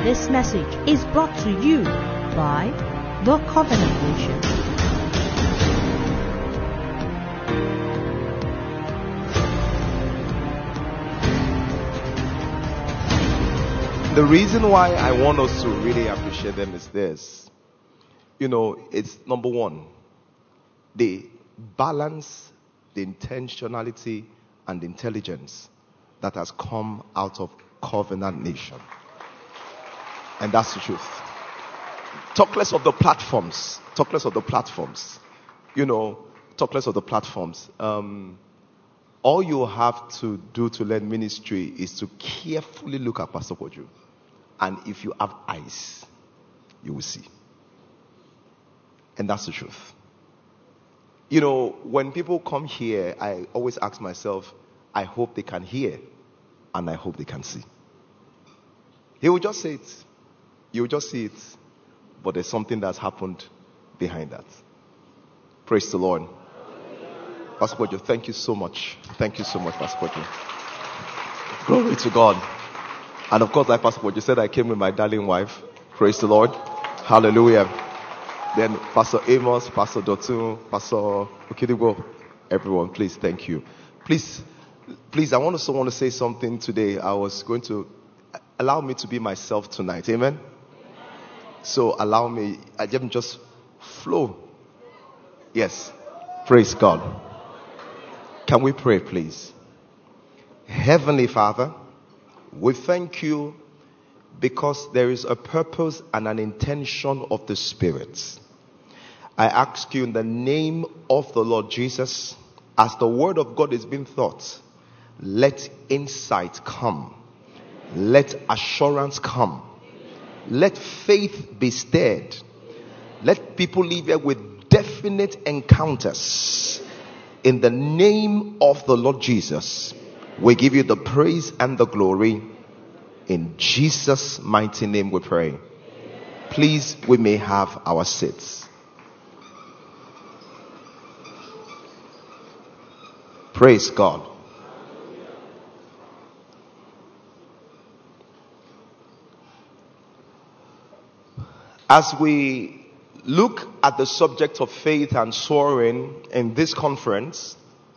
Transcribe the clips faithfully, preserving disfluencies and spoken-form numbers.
This message is brought to you by The Covenant Nation. The reason why I want us to really appreciate them is this. You know, it's number one, they balance the intentionality and intelligence that has come out of Covenant Nation. And that's the truth. Talk less of the platforms. Talk less of the platforms. You know, talk less of the platforms. Um, all you have to do to learn ministry is to carefully look at Pastor Koju. And if you have eyes, you will see. And that's the truth. You know, when people come here, I always ask myself, I hope they can hear and I hope they can see. He will just say it. You will just see it. But there's something that's happened behind that. Praise the Lord. Pastor Kojo, thank you so much. Thank you so much, Pastor Kojo. Glory to God. And of course, like Pastor Kojo said, I came with my darling wife. Praise the Lord. Hallelujah. Then Pastor Amos, Pastor Dotun, Pastor Okidigo, everyone, please, thank you. Please, please, I want to, want to say something today. I was going to allow me to be myself tonight. Amen? So allow me, I didn't just flow. Yes. Praise God. Can we pray, please? Heavenly Father, we thank you because there is a purpose and an intention of the Spirit. I ask you in the name of the Lord Jesus, as the word of God is being taught, let insight come. Let assurance come. Let faith be stirred. Let people live here with definite encounters. In the name of the Lord Jesus, we give you the praise and the glory. In Jesus' mighty name we pray. Please, we may have our seats. Praise God. As we look at the subject of faith and soaring in this conference,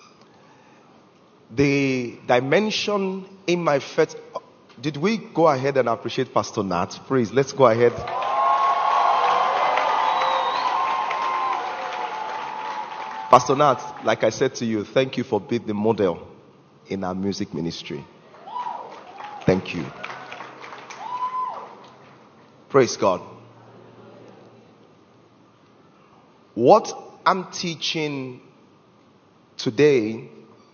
the dimension in my faith. Did we go ahead and appreciate Pastor Nat? Please, let's go ahead. Pastor Nat, like I said to you, thank you for being the model in our music ministry. Thank you. Praise God. What I'm teaching today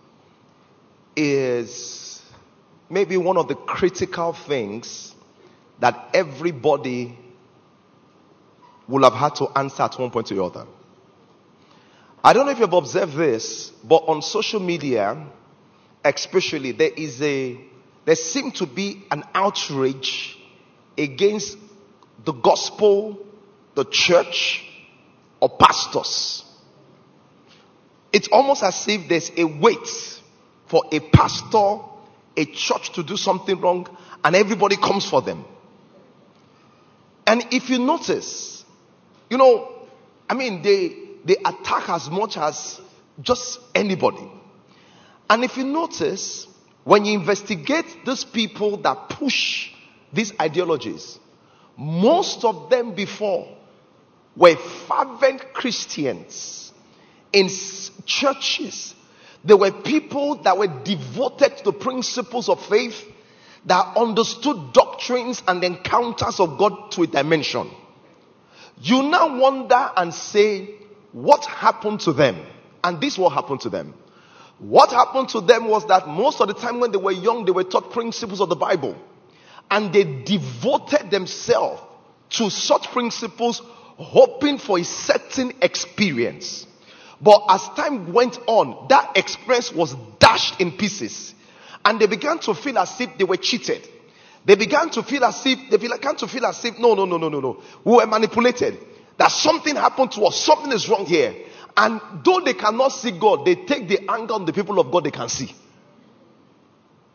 is maybe one of the critical things that everybody will have had to answer at one point or the other. I don't know if you've observed this, but on social media, especially, there is a, there seems to be an outrage against the gospel, the church, or pastors. It's almost as if there's a wait for a pastor, a church to do something wrong, and everybody comes for them. And if you notice, you know, I mean, they they attack as much as just anybody. And if you notice, when you investigate these people that push these ideologies, most of them before were fervent Christians in churches. There were people that were devoted to the principles of faith, that understood doctrines and encounters of God to a dimension. You now wonder and say, what happened to them? And this what happened to them. What happened to them was that most of the time when they were young, they were taught principles of the Bible. And they devoted themselves to such principles, hoping for a certain experience. But as time went on, that experience was dashed in pieces. And they began to feel as if they were cheated. They began to feel as if, they began to feel as if, no, no, no, no, no, no. We were manipulated. That something happened to us. Something is wrong here. And though they cannot see God, they take the anger on the people of God they can see.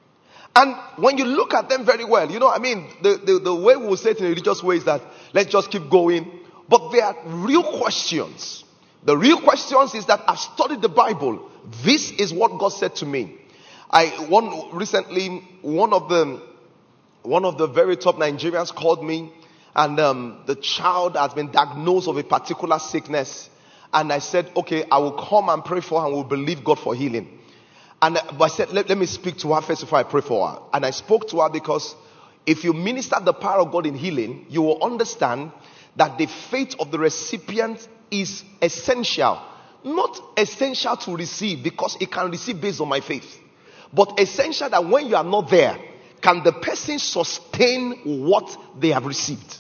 And when you look at them very well, you know, I mean, the, the, the way we will say it in a religious way is that let's just keep going. But there are real questions. The real questions is that I've studied the Bible. This is what God said to me. I one recently one of the one of the very top Nigerians called me, and um, the child has been diagnosed with a particular sickness. And I said, okay, I will come and pray for her and will believe God for healing. And but I said, let, let me speak to her first before I pray for her. And I spoke to her because if you minister the power of God in healing, you will understand that the faith of the recipient is essential. Not essential to receive, because it can receive based on my faith. But essential that when you are not there, can the person sustain what they have received?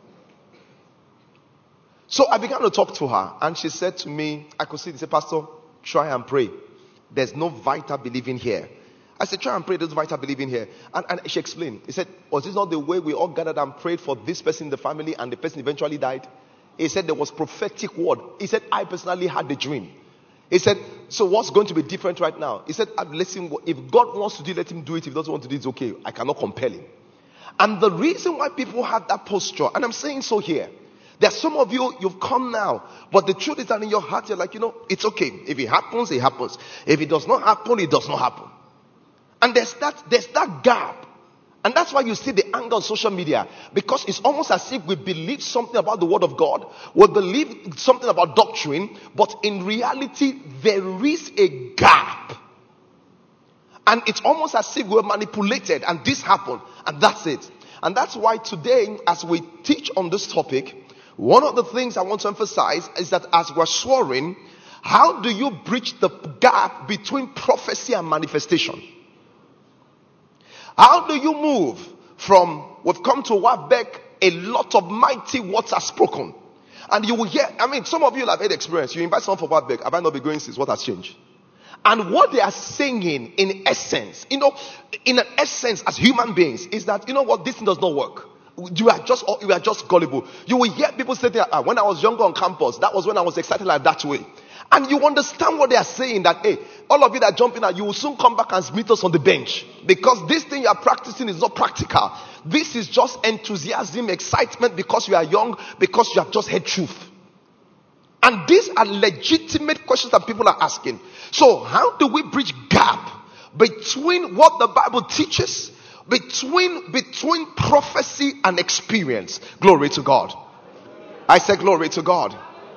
So I began to talk to her, and she said to me, I could see, she said, Pastor, try and pray. There's no vital believing here. I said, try and pray, there's vital believing here. And, and she explained. He said, was this not the way we all gathered and prayed for this person in the family and the person eventually died? He said there was prophetic word. He said, I personally had the dream. He said, so what's going to be different right now? He said, listen, if God wants to do it, let him do it. If he doesn't want to do it, it's okay. I cannot compel him. And the reason why people have that posture, and I'm saying so here, there are some of you, you've come now, but the truth is that in your heart, you're like, you know, it's okay. If it happens, it happens. If it does not happen, it does not happen. And there's that, there's that gap. And that's why you see the anger on social media. Because it's almost as if we believe something about the word of God. We believe something about doctrine. But in reality, there is a gap. And it's almost as if we're manipulated. And this happened. And that's it. And that's why today, as we teach on this topic, one of the things I want to emphasize is that as we're soaring, how do you bridge the gap between prophecy and manifestation? How do you move from, we've come to Wabek, a lot of mighty words are spoken. And you will hear, I mean, some of you have had experience. You invite someone for Wabek, I might not be going since what has changed. And what they are saying in essence, you know, in an essence as human beings, is that, you know what, this thing does not work. You are just, you are just gullible. You will hear people say that, ah, when I was younger on campus, that was when I was excited like that way. And you understand what they are saying, that, hey, all of you that jump in, that you will soon come back and meet us on the bench. Because this thing you are practicing is not practical. This is just enthusiasm, excitement, because you are young, because you have just heard truth. And these are legitimate questions that people are asking. So how do we bridge gap between what the Bible teaches, between, between prophecy and experience? Glory to God. I say glory to God.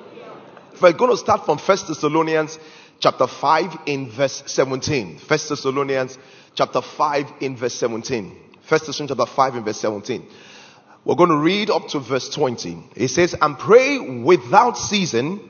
We're going to start from First Thessalonians chapter five in verse seventeen. First Thessalonians chapter five in verse seventeen. First Thessalonians chapter five in verse seventeen. We're going to read up to verse twenty. It says, and pray without ceasing,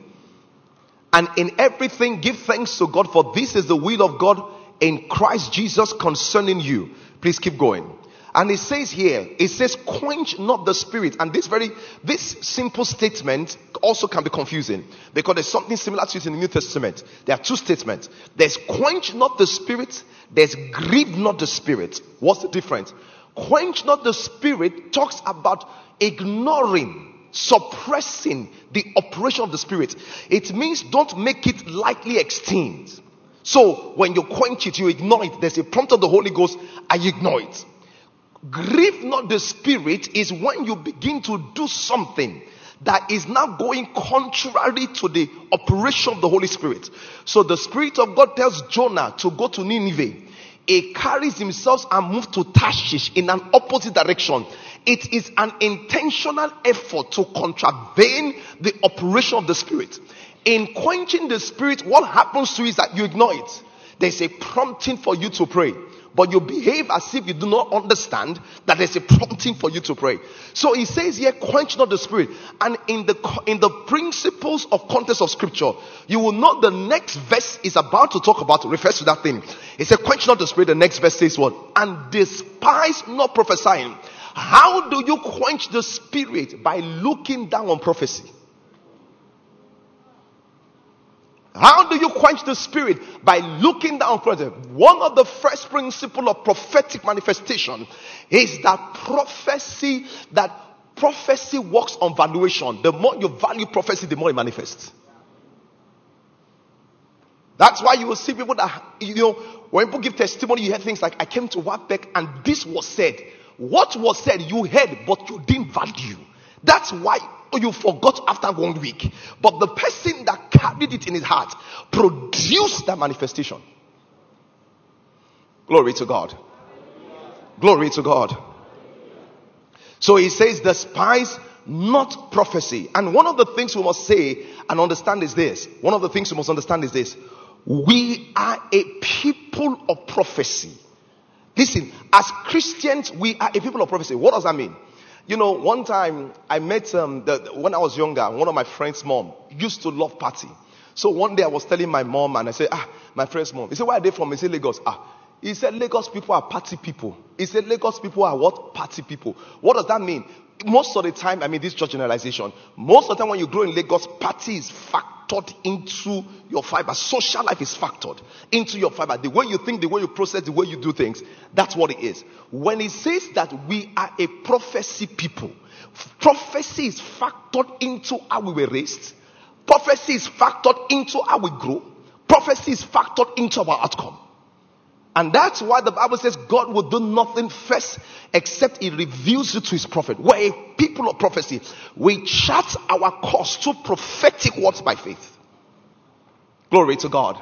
and in everything give thanks to God, for this is the will of God in Christ Jesus concerning you. Please keep going. And it says here, it says, quench not the spirit. And this very, this simple statement also can be confusing, because there's something similar to it in the New Testament. There are two statements. There's quench not the spirit. There's grieve not the spirit. What's the difference? Quench not the spirit talks about ignoring, suppressing the operation of the spirit. It means don't make it lightly extinct. So when you quench it, you ignore it. There's a prompt of the Holy Ghost, I ignore it. Grieve not the spirit is when you begin to do something that is now going contrary to the operation of the Holy Spirit. So the Spirit of God tells Jonah to go to Nineveh. He carries himself and moves to Tarshish in an opposite direction. It is an intentional effort to contravene the operation of the Spirit. In quenching the Spirit, what happens to you is that you ignore it. There's a prompting for you to pray, but you behave as if you do not understand that there's a prompting for you to pray. So he says here, quench not the spirit. And in the in the principles of context of scripture, you will know the next verse is about to talk about, refers to that thing. It says, quench not the spirit. The next verse says what? And despise not prophesying. How do you quench the spirit? By looking down on prophecy. How do you quench the spirit? By looking down on prophecy. One of the first principles of prophetic manifestation is that prophecy, that prophecy works on valuation. The more you value prophecy, the more it manifests. That's why you will see people that, you know, when people give testimony, you hear things like, I came to WAPEC and this was said. What was said, you heard, but you didn't value. That's why you forgot after one week. But the person that carried it in his heart produced that manifestation. Glory to God. Glory to God. So he says, despise not prophecy. And one of the things we must say and understand is this. One of the things we must understand is this. We are a people of prophecy. Listen, as Christians, we are a people of prophecy. What does that mean? You know, one time I met, um, the, when I was younger, one of my friend's mom used to love party. So one day I was telling my mom and I said, ah, my friend's mom. He said, where are they from? He said, Lagos. Ah, he said, Lagos people are party people. He said, Lagos people are what? Party people. What does that mean? Most of the time, I mean, this church generalization, most of the time when you grow in Lagos, party is factored into your fiber. Social life is factored into your fiber. The way you think, the way you process, the way you do things, that's what it is. When it says that we are a prophecy people, prophecy is factored into how we were raised. Prophecy is factored into how we grow. Prophecy is factored into our outcome. And that's why the Bible says God will do nothing first except he reveals it to his prophet. We're a people of prophecy. We chart our course to prophetic words by faith. Glory to God.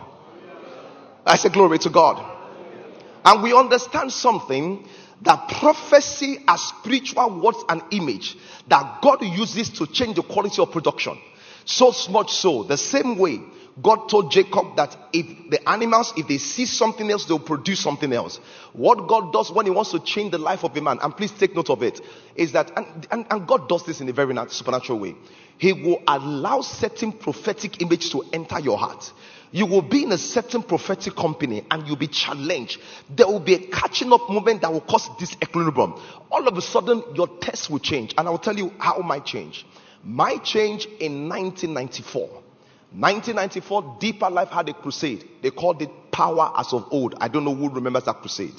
I say glory to God. And we understand something, that prophecy are spiritual words and image that God uses to change the quality of production. So much so, the same way God told Jacob that if the animals, if they see something else, they'll produce something else. What God does when he wants to change the life of a man, and please take note of it, is that, and, and, and God does this in a very supernatural way. He will allow certain prophetic images to enter your heart. You will be in a certain prophetic company and you'll be challenged. There will be a catching up moment that will cause disequilibrium. All of a sudden, your test will change. And I will tell you how my change. My change in nineteen ninety-four. nineteen ninety-four, Deeper Life had a crusade. They called it Power as of Old. I don't know who remembers that crusade.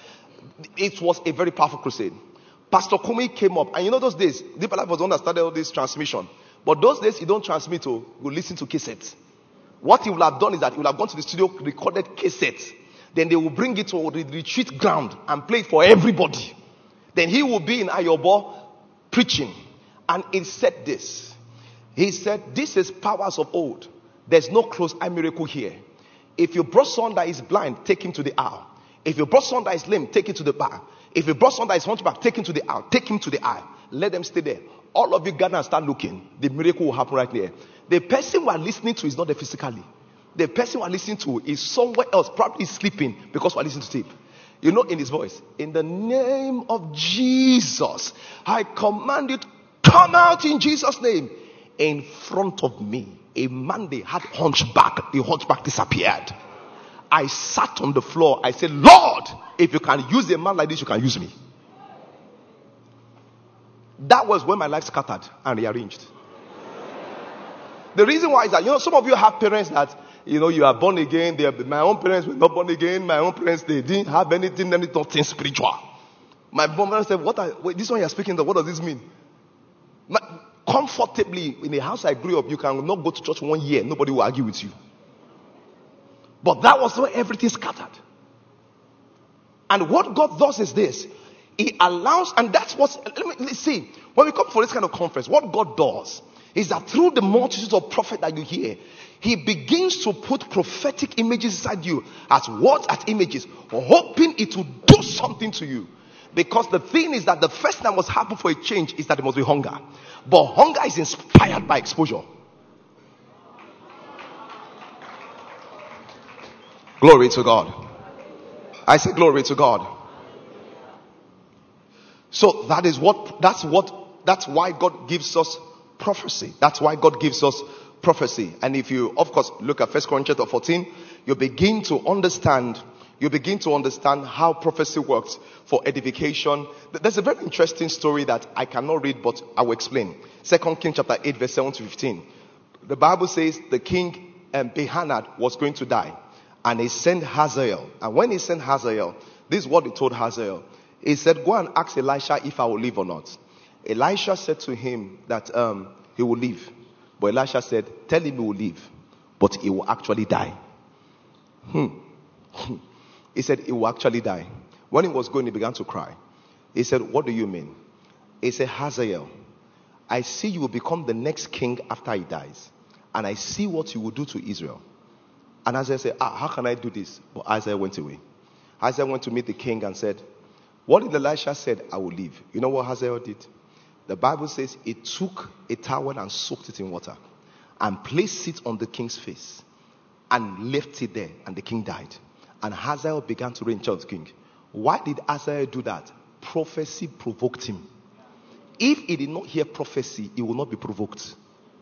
It was a very powerful crusade. Pastor Kumi came up. And you know those days, Deeper Life was the one that started all this transmission. But those days, you don't transmit, to you listen to cassettes. What he would have done is that he would have gone to the studio, recorded cassettes. Then they will bring it to the retreat ground and play it for everybody. Then he will be in Ayobo preaching. And he said this. He said, this is powers of old. There's no close eye miracle here. If you brought someone that is blind, take him to the aisle. If you brought someone that is lame, take him to the bar. If you brought someone that is hunchback, take him to the aisle. Take him to the aisle. Let them stay there. All of you gather and start looking. The miracle will happen right there. The person we are listening to is not there physically. The person we are listening to is somewhere else, probably sleeping because we are listening to tape. You know, in his voice, in the name of Jesus, I command you to come out in Jesus' name. In front of me, a man they had hunchback. The hunchback disappeared. I sat on the floor. I said, Lord, if you can use a man like this, you can use me. That was when my life scattered and rearranged. The reason why is that, you know, some of you have parents that, you know, you are born again. They are, my own parents were not born again. My own parents, they didn't have anything, anything spiritual. My mom said, what are, wait, this one you're speaking of, what does this mean? My, comfortably, in the house I grew up, you can not go to church one year. Nobody will argue with you. But that was where everything scattered. And what God does is this. He allows, and that's what, let me let's see, when we come for this kind of conference, what God does is that through the multitude of prophets that you hear, he begins to put prophetic images inside you as words, as images, hoping it will do something to you. Because the thing is that the first thing that must happen for a change is that there must be hunger. But hunger is inspired by exposure. Glory to God. I say glory to God. So that is what, that's what, that's why God gives us prophecy. That's why God gives us prophecy. And if you, of course, look at First Corinthians fourteen, you begin to understand, you begin to understand how prophecy works for edification. There's a very interesting story that I cannot read, but I will explain. Second Kings chapter eight, verse seven to fifteen. The Bible says the king um, Behanad was going to die. And he sent Hazael. And when he sent Hazael, this is what he told Hazael. He said, go and ask Elisha if I will live or not. Elisha said to him that um, he will live. But Elisha said, tell him he will live, but he will actually die. Hmm. He said he will actually die. When he was going, he began to cry. He said, what do you mean? He said, Hazael, I see you will become the next king after he dies. And I see what you will do to Israel. And Hazael said, ah, how can I do this? But Hazael went away. Hazael went to meet the king and said, what did Elisha said? I will leave. You know what Hazael did? The Bible says he took a towel and soaked it in water and placed it on the king's face and left it there, and the king died. And Hazael began to reign as king. Why did Hazael do that? Prophecy provoked him. If he did not hear prophecy, he will not be provoked.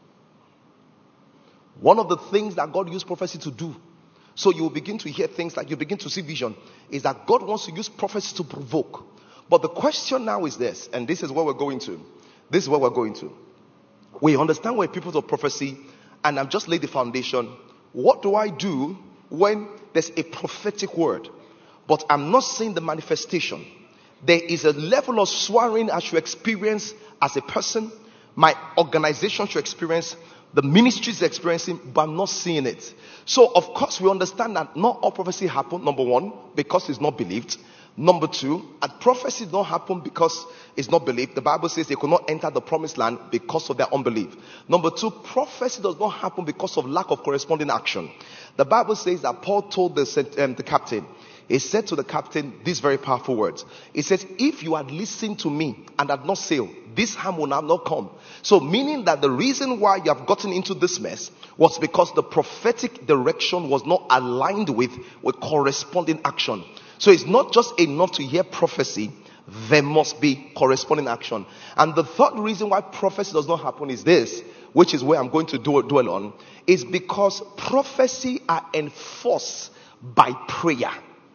One of the things that God used prophecy to do, so you will begin to hear things like you begin to see vision, is that God wants to use prophecy to provoke. But the question now is this, and this is where we're going to. This is where we're going to. We understand we're people of prophecy, and I've just laid the foundation. What do I do when there's a prophetic word, but I'm not seeing the manifestation? There is a level of swearing I should experience as a person. My organization should experience. The ministry is experiencing, but I'm not seeing it. So, of course, we understand that not all prophecy happen, number one, because it's not believed. Number two, and prophecy don't happen because it's not believed. The Bible says they could not enter the promised land because of their unbelief. Number two, prophecy does not happen because of lack of corresponding action. The Bible says that Paul told the, um, the captain, he said to the captain these very powerful words. He says, if you had listened to me and had not sailed, this harm will now not come. So meaning that the reason why you have gotten into this mess was because the prophetic direction was not aligned with, with corresponding action. So it's not just enough to hear prophecy, there must be corresponding action. And the third reason why prophecy does not happen is this, which is where I'm going to dwell on, is because prophecy are enforced by prayer.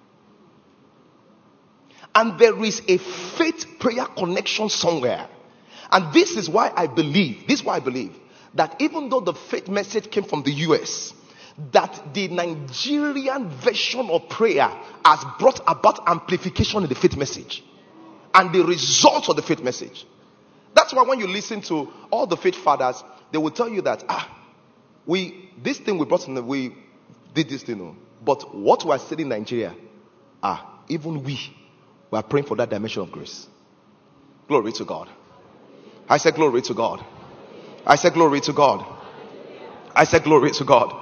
And there is a faith prayer connection somewhere. And this is why I believe, this is why I believe that even though the faith message came from the U S, that the Nigerian version of prayer has brought about amplification in the faith message and the results of the faith message. That's why when you listen to all the faith fathers, they will tell you that, ah, we, this thing we brought in, the, we did this thing, but what we are saying in Nigeria, ah, even we, we are praying for that dimension of grace. Glory to God. I said glory to God. I said glory to God. I said glory to God.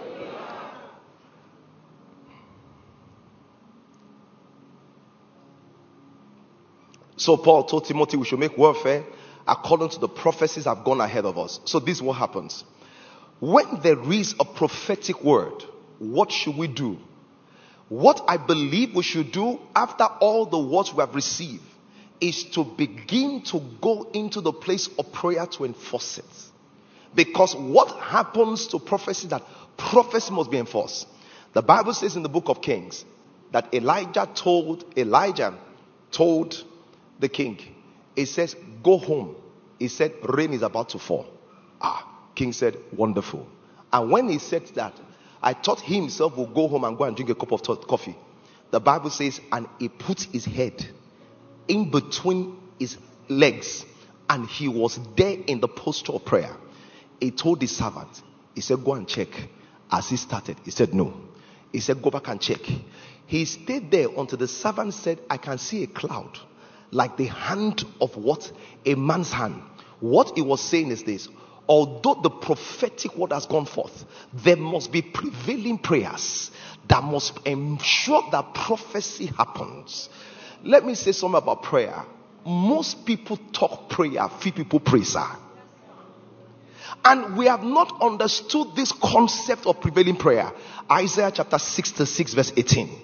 So Paul told Timothy we should make warfare according to the prophecies that have gone ahead of us. So this is what happens. When there is a prophetic word, what should we do? What I believe we should do after all the words we have received is to begin to go into the place of prayer to enforce it. Because what happens to prophecy, that prophecy must be enforced. The Bible says in the book of Kings that Elijah told, Elijah told the king, he says, go home. He said, rain is about to fall. Ah, king said, wonderful. And when he said that, I thought he himself would go home and go and drink a cup of t- coffee. The Bible says, and he put his head in between his legs, and he was there in the posture of prayer. He told his servant, he said, go and check. As he started, he said, no. He said, go back and check. He stayed there until the servant said, I can see a cloud like the hand of what? A man's hand. What he was saying is this: although the prophetic word has gone forth, there must be prevailing prayers that must ensure that prophecy happens. Let me say something about prayer. Most people talk prayer, few people pray, sir. And we have not understood this concept of prevailing prayer. Isaiah chapter sixty-six verse eighteen.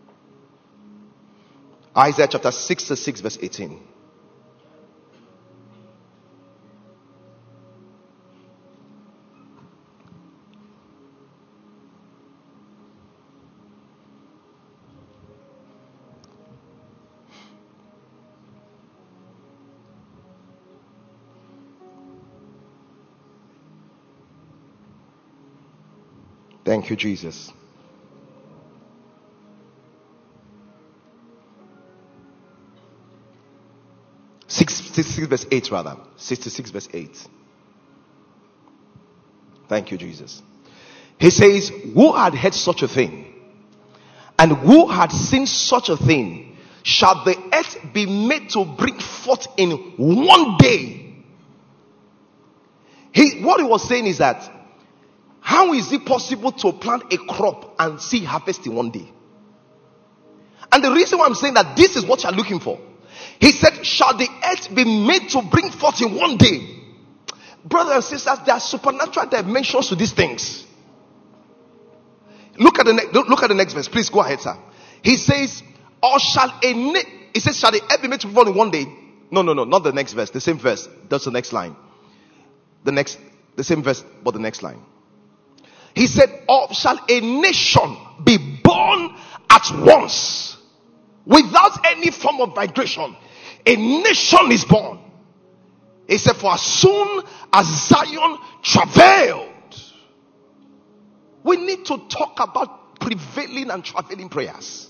Isaiah chapter sixty-six verse eighteen. Thank you, Jesus. sixty-six verse eight rather. sixty-six verse eight. Thank you, Jesus. He says, who had heard such a thing? And who had seen such a thing? Shall the earth be made to bring forth in one day? He, what he was saying is that, how is it possible to plant a crop and see harvest in one day? And the reason why I'm saying that this is what you're looking for. He said, shall the earth be made to bring forth in one day? Brothers and sisters, there are supernatural dimensions to these things. Look at the ne- look at the next verse. Please go ahead, sir. He says, or shall a na- he says, shall the earth be made to bring forth in one day? No, no, no, not the next verse. The same verse. That's the next line. The next, the same verse, but the next line. He said, or shall a nation be born at once without any form of migration? A nation is born. He said, for as soon as Zion travailed. We need to talk about prevailing and travailing prayers.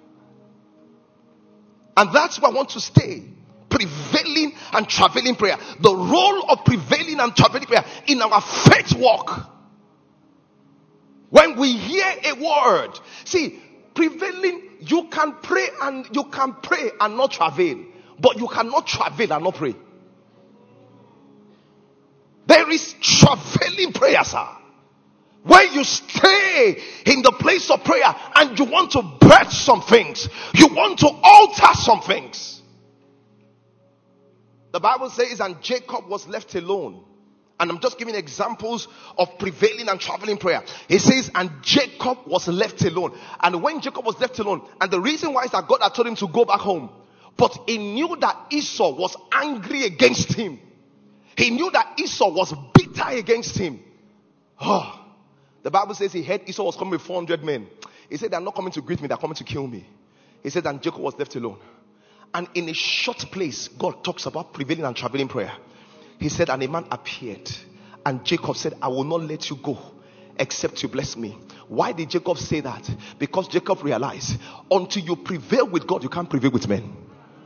And that's where I want to stay. Prevailing and travailing prayer. The role of prevailing and travailing prayer in our faith walk. When we hear a word, see, prevailing, you can pray and you can pray and not travail, but you cannot travail and not pray. There is travailing prayer, sir, where you stay in the place of prayer and you want to birth some things, you want to alter some things. The Bible says, and Jacob was left alone. And I'm just giving examples of prevailing and traveling prayer. He says, and Jacob was left alone. And when Jacob was left alone, and the reason why is that God had told him to go back home. But he knew that Esau was angry against him. He knew that Esau was bitter against him. Oh, the Bible says he heard Esau was coming with four hundred men. He said, they're not coming to greet me, they're coming to kill me. He said, and Jacob was left alone. And in a short place, God talks about prevailing and traveling prayer. He said, and a man appeared. And Jacob said, I will not let you go except you bless me. Why did Jacob say that? Because Jacob realized, until you prevail with God, you can't prevail with men.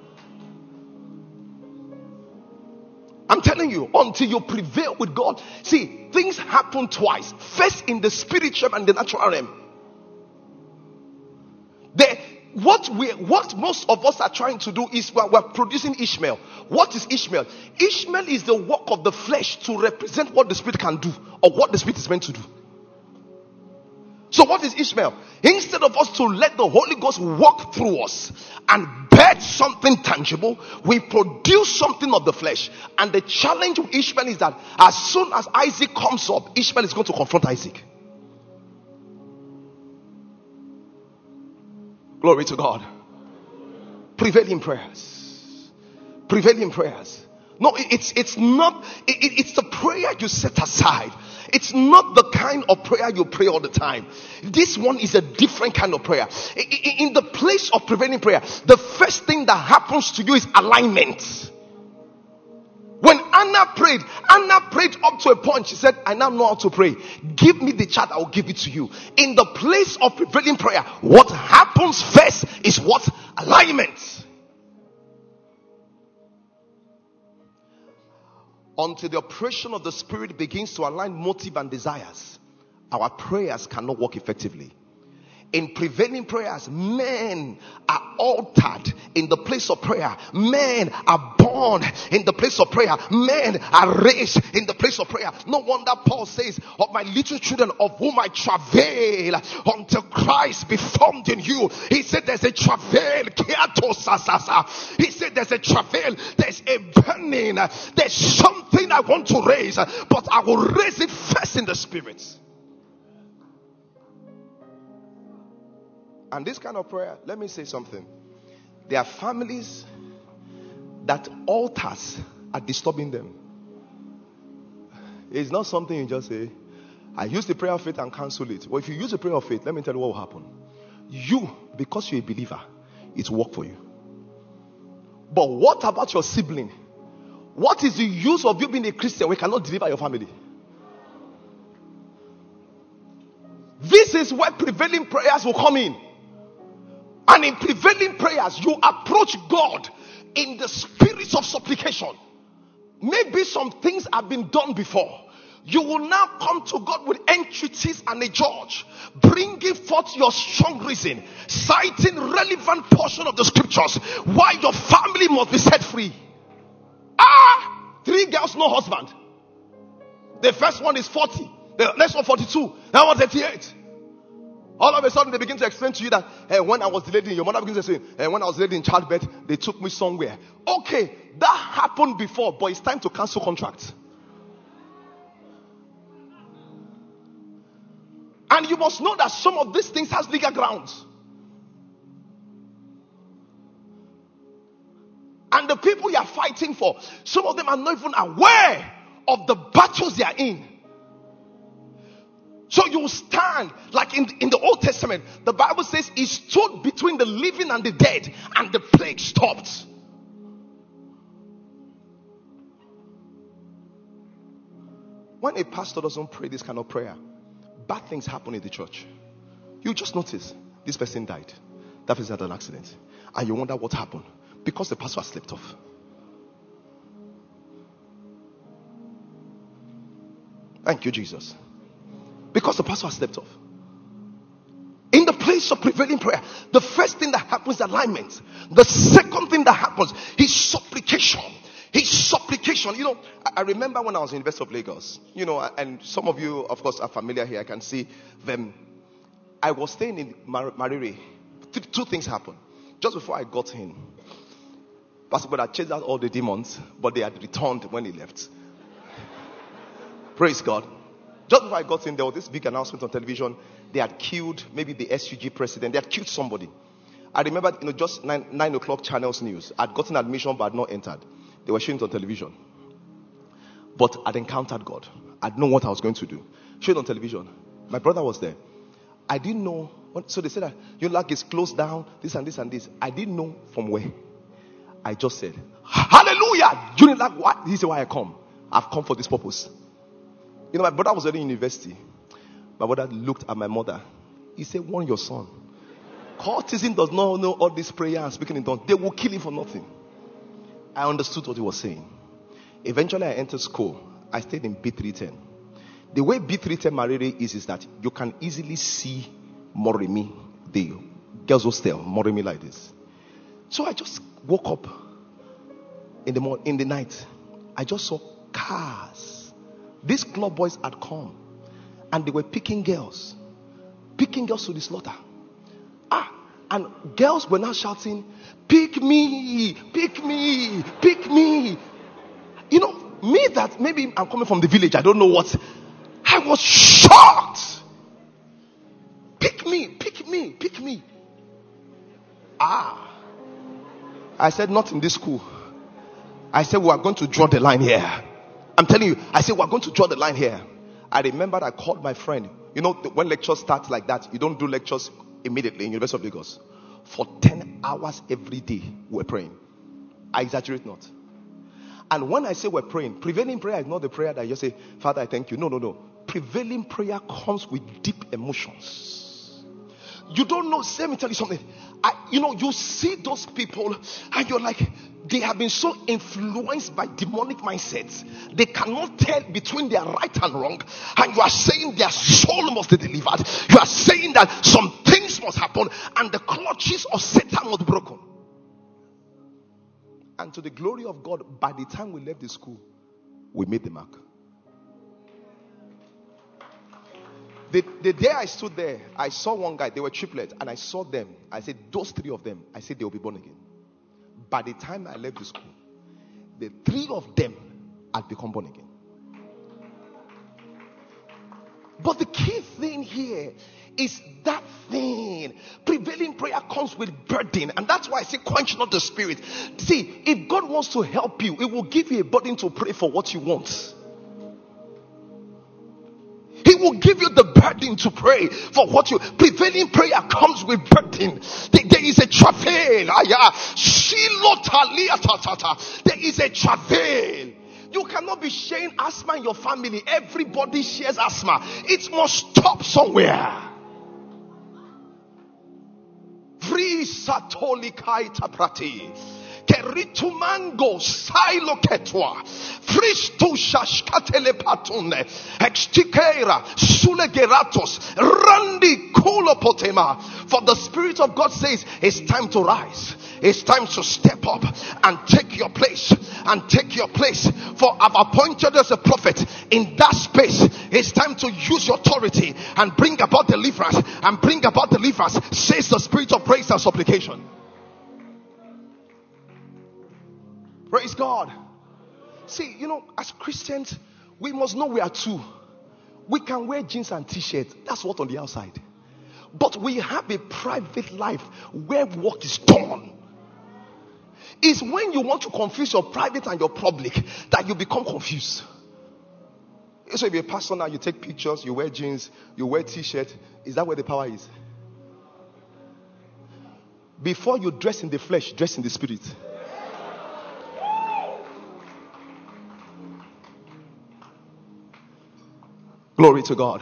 I'm telling you, until you prevail with God. See, things happen twice. First in the spiritual and the natural realm. There, What we, what most of us are trying to do is we're, we're producing Ishmael. What is Ishmael? Ishmael is the work of the flesh to represent what the spirit can do or what the spirit is meant to do. So what is Ishmael? Instead of us to let the Holy Ghost walk through us and birth something tangible, we produce something of the flesh. And the challenge with Ishmael is that as soon as Isaac comes up, Ishmael is going to confront Isaac. Glory to God. Prevailing prayers. Prevailing prayers. No, it's it's not. It, it's the prayer you set aside. It's not the kind of prayer you pray all the time. This one is a different kind of prayer. In the place of prevailing prayer, the first thing that happens to you is alignment. When Anna prayed, Anna prayed up to a point. She said, I now know how to pray. Give me the chart, I will give it to you. In the place of prevailing prayer, what happens first is what? Alignment. Until the operation of the Spirit begins to align motive and desires, our prayers cannot work effectively. In prevailing prayers, men are altered in the place of prayer. Men are born in the place of prayer. Men are raised in the place of prayer. No wonder Paul says, of my little children of whom I travail until Christ be formed in you. He said there's a travail. He said there's a travail. There's a burning. There's something I want to raise, but I will raise it first in the Spirit. And this kind of prayer, let me say something. There are families that altars are disturbing them. It's not something you just say, I use the prayer of faith and cancel it. Well, if you use the prayer of faith, let me tell you what will happen. You, because you're a believer, it will work for you. But what about your sibling? What is the use of you being a Christian when you cannot deliver your family? This is where prevailing prayers will come in. And in prevailing prayers, you approach God in the spirit of supplication. Maybe some things have been done before. You will now come to God with entreaties and a judge, bringing forth your strong reason, citing relevant portion of the scriptures why your family must be set free. Ah, three girls, no husband. The first one is forty, the next one forty-two, that one thirty-eight. All of a sudden, they begin to explain to you that hey, when I was delayed in, your mother begins to say, hey, when I was delayed in childbirth, they took me somewhere. Okay, that happened before, but it's time to cancel contracts. And you must know that some of these things has legal grounds. And the people you are fighting for, some of them are not even aware of the battles they are in. So you stand like in, in the Old Testament. The Bible says he stood between the living and the dead, and the plague stopped. When a pastor doesn't pray this kind of prayer, bad things happen in the church. You just notice this person died, that person had an accident, and you wonder what happened because the pastor has slept off. Thank you, Jesus. Because the pastor has slept off. In the place of prevailing prayer, the first thing that happens is alignment. The second thing that happens is supplication. His supplication. You know, I remember when I was in University of Lagos, you know, and some of you, of course, are familiar here. I can see them. I was staying in Mar- Mariri. Th- two things happened. Just before I got in, Pastor God had chased out all the demons, but they had returned when he left. Praise God. Just before I got in, there was this big announcement on television. They had killed maybe the S U G president. They had killed somebody. I remember, you know, just nine, nine o'clock channels news. I'd gotten admission, but I'd not entered. They were showing it on television. But I'd encountered God. I'd known what I was going to do. Showed on television. My brother was there. I didn't know. So they said that your lag is closed down, this and this and this. I didn't know from where. I just said, hallelujah! Unilag, what? This is why I come. I've come for this purpose. You know, my brother was already in university. My brother looked at my mother. He said, warn your son. Cultism does not know all this prayer and speaking in tongues. They will kill him for nothing. I understood what he was saying. Eventually, I entered school. I stayed in B three ten. The way B three ten Mariri is, is that you can easily see Moremi, the girls' hostel, Moremi like this. So I just woke up in the morning, in the night. I just saw cars. These club boys had come and they were picking girls, picking girls to the slaughter. Ah, and girls were now shouting, pick me, pick me, pick me. You know, me that maybe I'm coming from the village, I don't know what. I was shocked. Pick me, pick me, pick me. Ah. I said, not in this school. I said, we are going to draw the line here. I'm telling you, I said, we're going to draw the line here. I remember I called my friend. You know, when lectures start like that, you don't do lectures immediately in University of Lagos. For ten hours every day, we're praying. I exaggerate not. And when I say we're praying, prevailing prayer is not the prayer that you say, Father, I thank you. No, no, no. Prevailing prayer comes with deep emotions. You don't know. Let me tell you something. I, you know, you see those people and you're like, they have been so influenced by demonic mindsets. They cannot tell between their right and wrong. And you are saying their soul must be delivered. You are saying that some things must happen and the clutches of Satan must be broken. And to the glory of God, by the time we left the school, we made the mark. The, the day I stood there, I saw one guy, they were triplets, and I saw them. I said, those three of them, I said they will be born again. By the time I left the school, the three of them had become born again. But the key thing here is that thing. Prevailing prayer comes with burden, and that's why I say quench not the spirit. See, if God wants to help you, it will give you a burden to pray for what you want. He will give you the burden to pray for what you. Prevailing prayer comes with burden. There, there is a travail. There is a travail. You cannot be sharing asthma in your family. Everybody shares asthma. It must stop somewhere. Free satolikai taprati. Peritumango Siloketwa Fristu Shashkatele Patune Extikera Sulegeratos Randi Kulopotema. For the Spirit of God says it's time to rise. It's time to step up and take your place. And take your place. For I've appointed as a prophet in that space. It's time to use your authority and bring about deliverance. And bring about deliverance, says the Spirit of praise and supplication. Praise God. See, you know, as Christians, we must know we are two. We can wear jeans and t-shirts. That's what on the outside. But we have a private life where work is done. It's when you want to confuse your private and your public that you become confused. So if you're a pastor now, you take pictures, you wear jeans, you wear t-shirt. Is that where the power is? Before you dress in the flesh, dress in the spirit. Glory to God.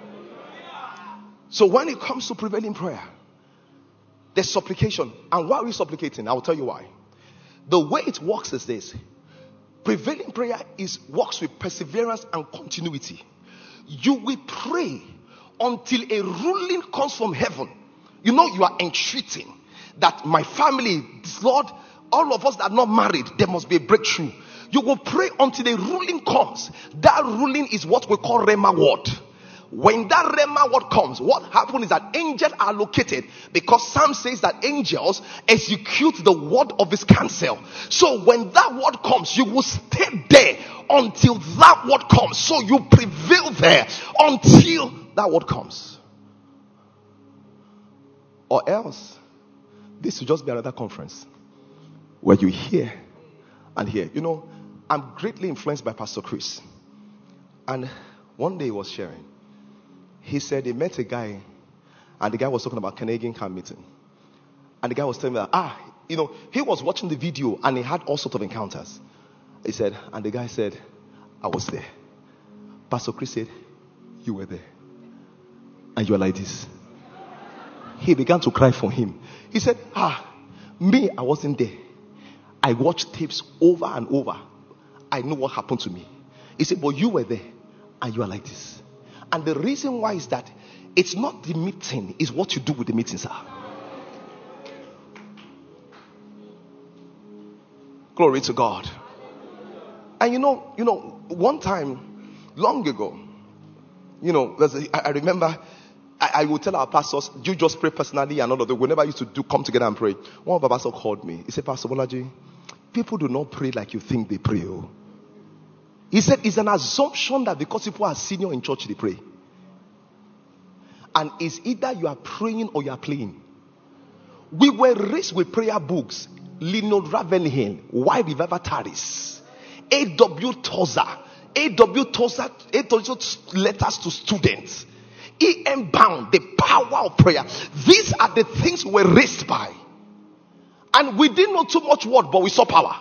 So when it comes to prevailing prayer, there's supplication. And why are we supplicating? I will tell you why. The way it works is this. Prevailing prayer is works with perseverance and continuity. You will pray until a ruling comes from heaven. You know, you are entreating that my family, Lord, all of us that are not married, there must be a breakthrough. You will pray until a ruling comes. That ruling is what we call Rhema word. When that Rhema word comes, what happens is that angels are located, because Psalm says that angels execute the word of his counsel. So when that word comes, you will stay there until that word comes. So you prevail there until that word comes. Or else, this will just be another conference where you hear and hear. You know, I'm greatly influenced by Pastor Chris. And one day he was sharing. He said he met a guy, and the guy was talking about Canadian camp meeting. And the guy was telling me that, ah, you know, he was watching the video and he had all sorts of encounters. He said, and the guy said, I was there. Pastor Chris said, you were there. And you are like this. He began to cry for him. He said, ah, me, I wasn't there. I watched tapes over and over. I know what happened to me. He said, but you were there and you are like this. And the reason why is that it's not the meeting, it's what you do with the meeting, sir. Glory to God. And you know, you know, one time, long ago, you know, I, I remember I, I would tell our pastors, you just pray personally and all of that. Whenever I used to do come together and pray, one of our pastors called me. He said, Pastor Bolaji, people do not pray like you think they pray. Oh. He said it's an assumption that because people are senior in church, they pray. And it's either you are praying or you are playing. We were raised with prayer books. Leonard Ravenhill, Why Revival Tarries, A W Tozer, A W Tozer, A W letters to students, E M Bound, the power of prayer. These are the things we were raised by. And we didn't know too much word, but we saw power.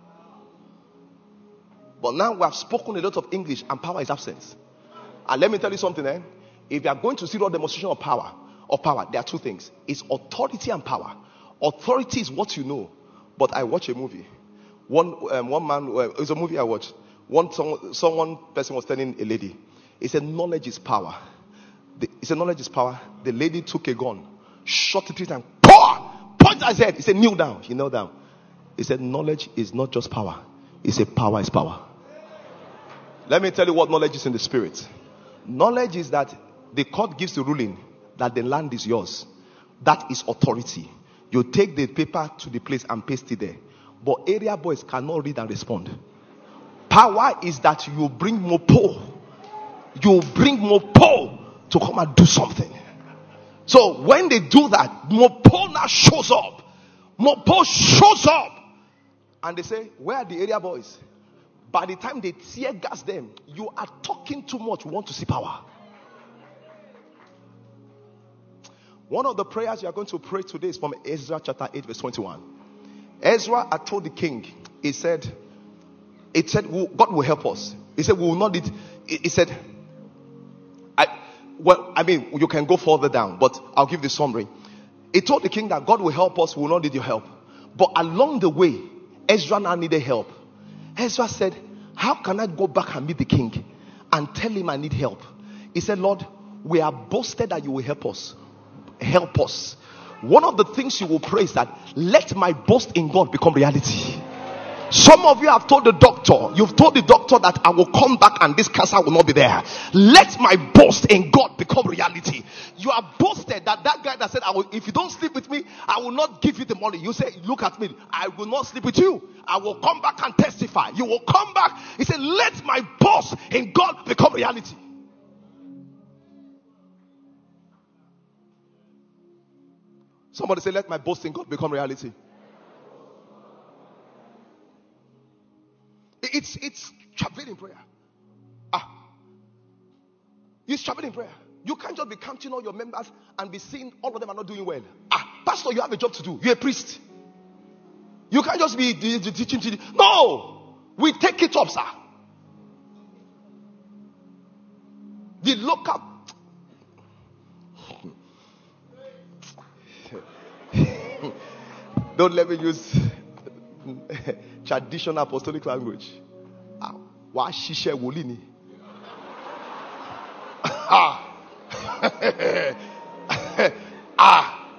But now we have spoken a lot of English and power is absent. And let me tell you something, eh? If you are going to see a demonstration of power, of power, there are two things. It's authority and power. Authority is what you know. But I watch a movie. One um, one man, uh, it was a movie I watched. One someone, someone person was telling a lady, he said, knowledge is power. The, he said, knowledge is power. The lady took a gun, shot it and power, point at his head. He said, kneel down. He knelt down. He said, knowledge is not just power. He said, power is power. Let me tell you what knowledge is in the spirit. Knowledge is that the court gives the ruling that the land is yours. That is authority. You take the paper to the place and paste it there. But area boys cannot read and respond. Power is that you bring mopo. You bring mopo to come and do something. So when they do that, mopo now shows up. Mopo shows up. And they say, where are the area boys? By the time they tear gas them, you are talking too much. You want to see power. One of the prayers you are going to pray today is from Ezra chapter eight verse twenty-one. Ezra had told the king, he said, it said, God will help us. He said, we will not need, he said, I, well, I mean, you can go further down, but I'll give the summary. He told the king that God will help us, we will not need your help. But along the way, Ezra now needed help. Ezra said, how can I go back and meet the king and tell him I need help? He said, Lord, we are boasted that you will help us. Help us. One of the things you will pray is that let my boast in God become reality. Some of you have told the doctor, you've told the doctor that I will come back and this cancer will not be there. Let my boast in God become reality. You are boasted that that guy that said, I will, if you don't sleep with me, I will not give you the money. You say, look at me, I will not sleep with you. I will come back and testify. You will come back. He said, let my boast in God become reality. Somebody say, let my boast in God become reality. It's it's traveling in prayer. Ah, it's traveling in prayer. You can't just be counting all your members and be seeing all of them are not doing well. Ah, pastor, you have a job to do. You're a priest. You can't just be teaching. To no, we take it up, sir. The local. Don't let me use traditional apostolic language. Wa shishe wolini. Ah. Ah.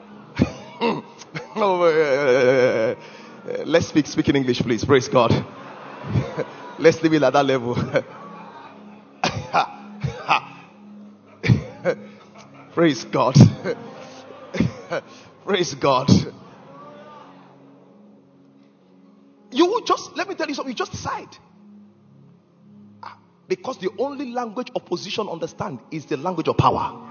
Let's speak speak in English, please. Praise God. Let's leave it at that level. Praise God. Praise God. You will just, let me tell you something, you just decide. Because the only language opposition understand is the language of power.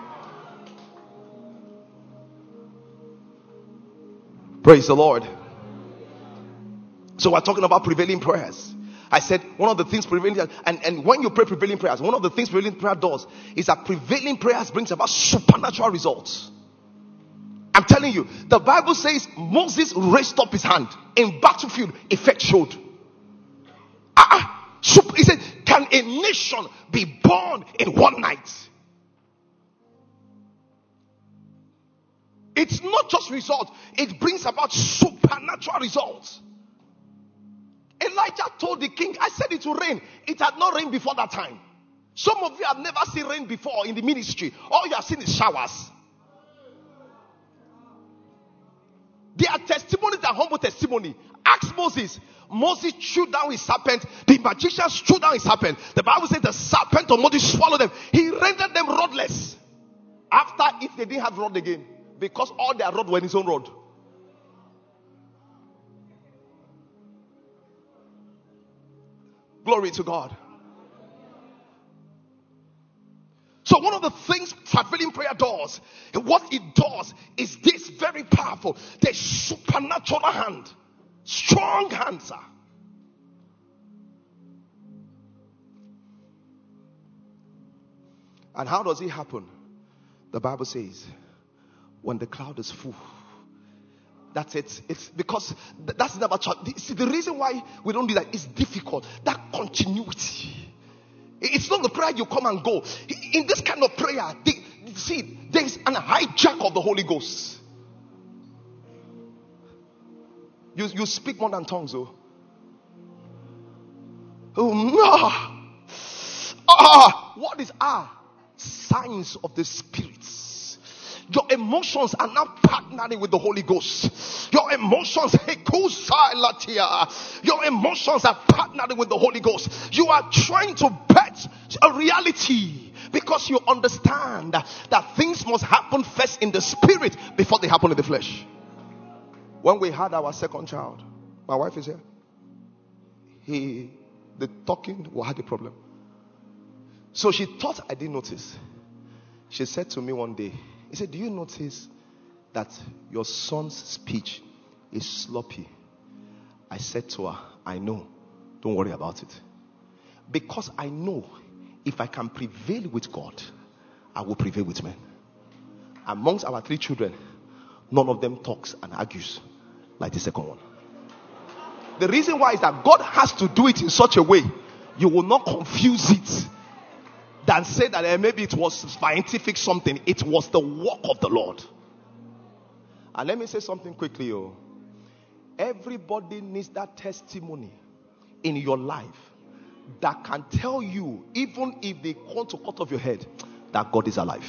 Praise the Lord. So we're talking about prevailing prayers. I said one of the things prevailing, and, and when you pray prevailing prayers, one of the things prevailing prayer does is that prevailing prayers brings about supernatural results. I'm telling you, the Bible says Moses raised up his hand in battlefield, effect showed. Ah, uh-uh. He said, can a nation be born in one night? It's not just results, it brings about supernatural results. Elijah told the king, I said it will rain. It had not rained before that time. Some of you have never seen rain before in the ministry. All you have seen is showers. There are testimonies and humble testimony. Ask Moses. Moses threw down his serpent. The magicians threw down his serpent. The Bible says the serpent of Moses swallowed them. He rendered them rodless. After it, they didn't have rod again. Because all their rod were in his own rod. Glory to God. So one of the things prevailing prayer does, what it does is this very powerful. The supernatural hand. Strong hand, sir. And how does it happen? The Bible says, when the cloud is full. That's it. It's because that's never. See, the reason why we don't do that is difficult. That continuity. It's not the prayer you come and go. In this kind of prayer, the, see, there is an hijack of the Holy Ghost. You, you speak more than tongues, oh. Oh, no. Ah, what is ah? Signs of the spirits. Your emotions are now partnering with the Holy Ghost. Your emotions, your emotions are partnering with the Holy Ghost. You are trying to bet a reality because you understand that things must happen first in the spirit before they happen in the flesh. When we had our second child, my wife is here. He, the talking, we had a problem. So she thought I didn't notice. She said to me one day, he said, do you notice that your son's speech is sloppy? I said to her, I know. Don't worry about it. Because I know if I can prevail with God, I will prevail with men. Amongst our three children, none of them talks and argues like the second one. The reason why is that God has to do it in such a way you will not confuse it than say that uh, maybe it was scientific something. It was the work of the Lord. And let me say something quickly. Oh. Everybody needs that testimony in your life that can tell you, even if they want to cut off your head, that God is alive.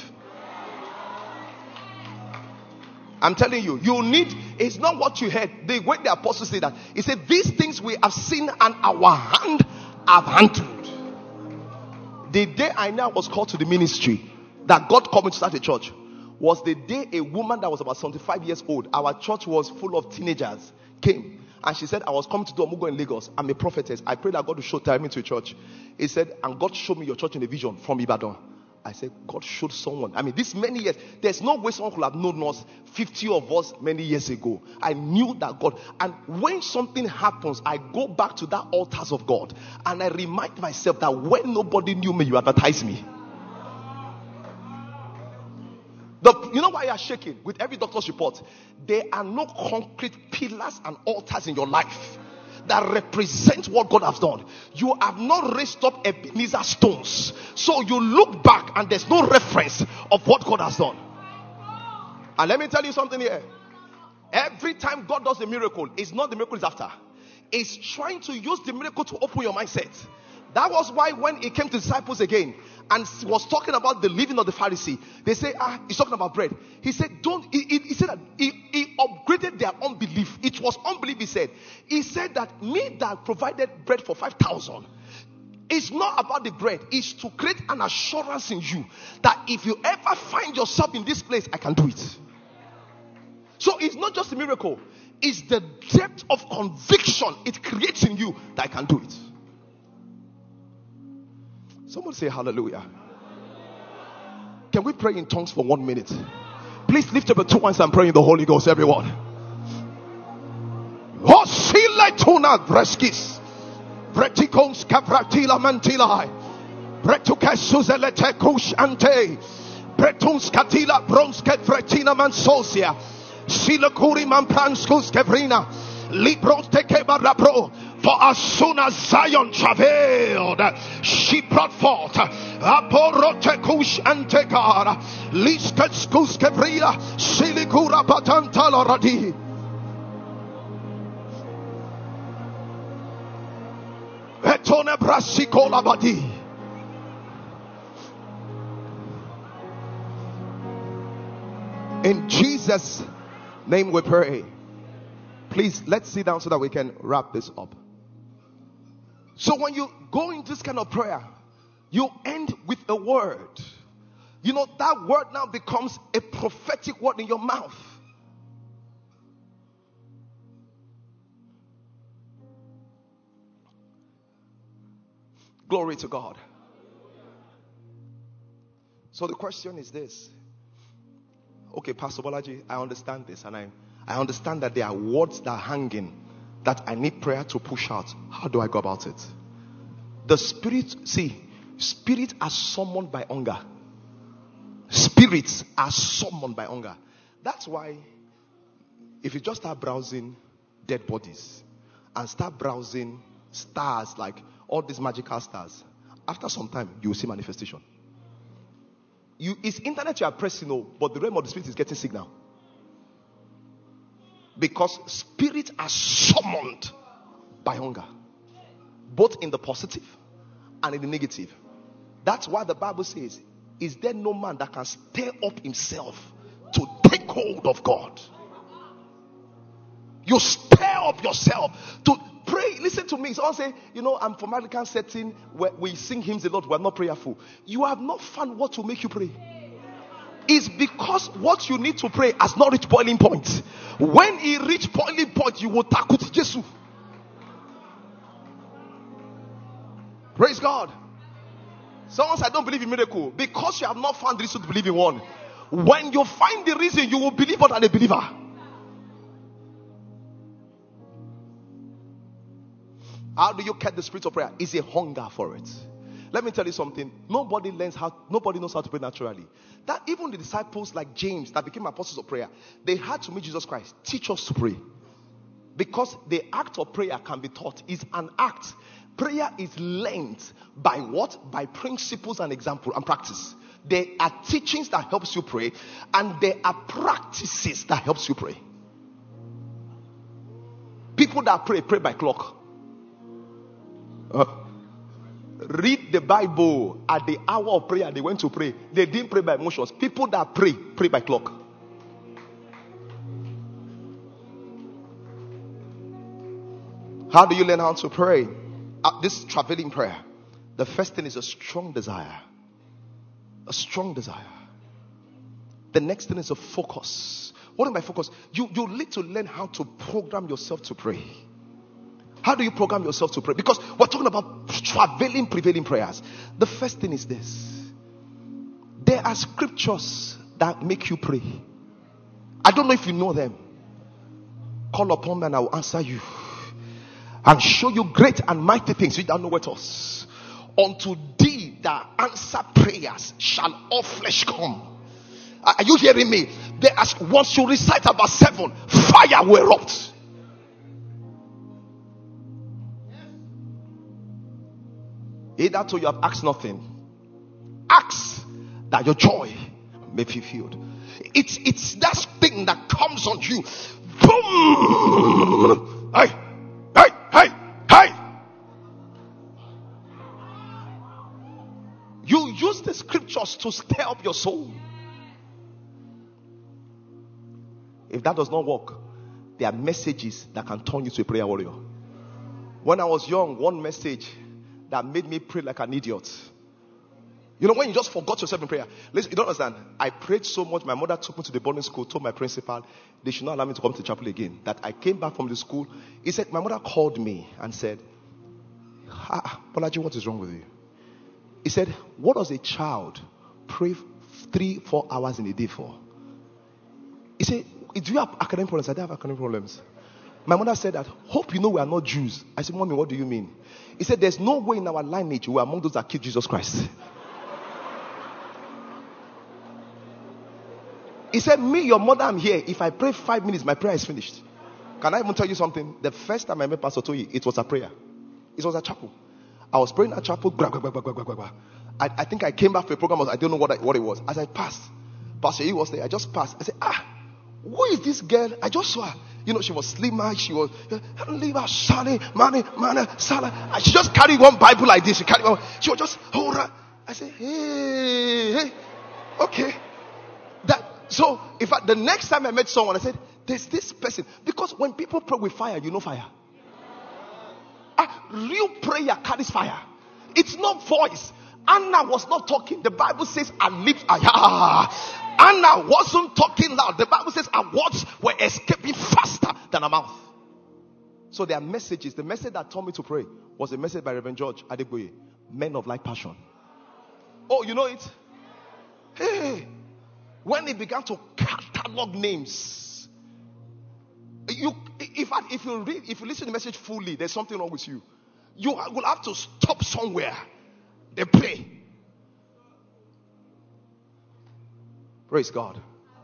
I'm telling you, you need, it's not what you heard. The way the apostle said that, he said, these things we have seen and our hand have handled. The day I now was called to the ministry, that God called me to start a church, was the day a woman that was about seventy-five years old, our church was full of teenagers, came. And she said, I was coming to do Omugo in Lagos. I'm a prophetess. I prayed that God would show time me to a church. He said, and God showed me your church in a vision from Ibadan. I said, God showed someone. I mean, this many years. There's no way someone could have known us, fifty of us, many years ago. I knew that God. And when something happens, I go back to that altars of God. And I remind myself that when nobody knew me, you advertised me. The, you know why you are shaking? With every doctor's report, there are no concrete pillars and altars in your life that represent what God has done. You have not raised up Ebenezer stones. So you look back and there's no reference of what God has done. And let me tell you something here. Every time God does a miracle, it's not the miracle is after. It's trying to use the miracle to open your mindset. That was why when he came to disciples again and was talking about the living of the Pharisee, they say, ah, he's talking about bread. He said, don't, he, he, he said that he, he upgraded their unbelief. It was unbelief, he said. He said that me that provided bread for five thousand, it's not about the bread. It's to create an assurance in you that if you ever find yourself in this place, I can do it. So it's not just a miracle. It's the depth of conviction it creates in you that I can do it. Someone say hallelujah. Can we pray in tongues for one minute? Please lift up your two hands and pray in the Holy Ghost, everyone. Osiletuna breskis. Bretikons kavratila mantila. Bretukasuzelete kush ante. Bretuns katila bronske vretina mansosia. Silakuri mampranskus kevrina. Libros teke barabro. For as soon as Zion travailed, she brought forth Aporotekush and Tekar, Lisketskus Kevrila, Silikura Patantala Radi. Etone Brasikola Badi. In Jesus' name we pray. Please, let's sit down so that we can wrap this up. So when you go into this kind of prayer, you end with a word. You know, that word now becomes a prophetic word in your mouth. Glory to God. So the question is this. Okay, Pastor Bolaji, I understand this, and I, I understand that there are words that are hanging that I need prayer to push out. How do I go about it? The spirit, see, spirit are summoned by hunger. Spirits are summoned by hunger. That's why if you just start browsing dead bodies and start browsing stars, like all these magical stars, after some time you will see manifestation. You, it's internet you are pressing, no, but the realm of the spirit is getting signal. Because spirits are summoned by hunger, both in the positive and in the negative. That's why the Bible says, is there no man that can stir up himself to take hold of God? You stir up yourself to pray. Listen to me. Someone say, you know, I'm from American setting where we sing hymns a lot. We're not prayerful. You have not found what to make you pray. It's because what you need to pray has not reached boiling point. When it reach boiling point, you will tackle Jesus. Praise God. Someone said, I don't believe in miracle. Because you have not found the reason to believe in one. When you find the reason, you will believe more than a believer. How do you catch the spirit of prayer? It's a hunger for it. Let me tell you something. Nobody learns how, nobody knows how to pray naturally. That even the disciples like James that became apostles of prayer, they had to meet Jesus Christ. Teach us to pray. Because the act of prayer can be taught. It's an act. Prayer is learned by what? By principles and example and practice. There are teachings that helps you pray, and there are practices that helps you pray. People that pray, pray by clock. Uh, read the Bible at the hour of prayer. They went to pray. They didn't pray by emotions. People that pray, pray by clock. How do you learn how to pray? Uh, this traveling prayer. The first thing is a strong desire. A strong desire. The next thing is a focus. What am I focus? You, you need to learn how to program yourself to pray. How do you program yourself to pray? Because we're talking about traveling, prevailing prayers. The first thing is this. There are scriptures that make you pray. I don't know if you know them. Call upon me and I will answer you. And show you great and mighty things you don't know what else. Unto thee that answer prayers shall all flesh come. Are you hearing me? They ask, once you recite about seven, fire will erupt. Either to you have asked nothing, ask that your joy may be filled. It's it's that thing that comes on you. Boom! Hey, hey, hey, hey! You use the scriptures to stir up your soul. If that does not work, there are messages that can turn you to a prayer warrior. When I was young, one message that made me pray like an idiot. You know, when you just forgot yourself in prayer. Listen, you don't understand. I prayed so much. My mother took me to the boarding school, told my principal they should not allow me to come to chapel again. That I came back from the school. He said, my mother called me and said, ah, Bolaji, what is wrong with you? He said, what does a child pray three, four hours in a day for? He said, do you have academic problems? I don't have academic problems. My mother said that, hope you know we are not Jews. I said, Mommy, what do you mean? He said, there's no way in our lineage we are among those that killed Jesus Christ. He said, me, your mother, I'm here. If I pray five minutes, my prayer is finished. Can I even tell you something? The first time I met Pastor Toyi, it was a prayer. It was a chapel. I was praying at chapel. Blah, blah, blah, blah, blah, blah, blah. I, I think I came back for a program. I don't know what, I, what it was. As I passed, Pastor Yi was there. I just passed. I said, ah, who is this girl? I just saw her. You know, she was slimmer. She was, leave her, Sally, money, money, Sally. She just carried one Bible like this. She carried one. She was just, hold her. I said, hey, hey, okay. That, so, if I, the next time I met someone, I said, there's this person. Because when people pray with fire, you know fire. A real prayer carries fire. It's not voice. Anna was not talking. The Bible says her lips are. Anna wasn't talking loud. The Bible says her words were escaping faster than her mouth. So there are messages. The message that told me to pray was a message by Reverend George Adegboye. Men of like passion. Oh, you know it? Hey. When he began to catalog names. You, if, if you read, if you listen to the message fully, there's something wrong with you. You will have to stop somewhere. They pray. Praise God.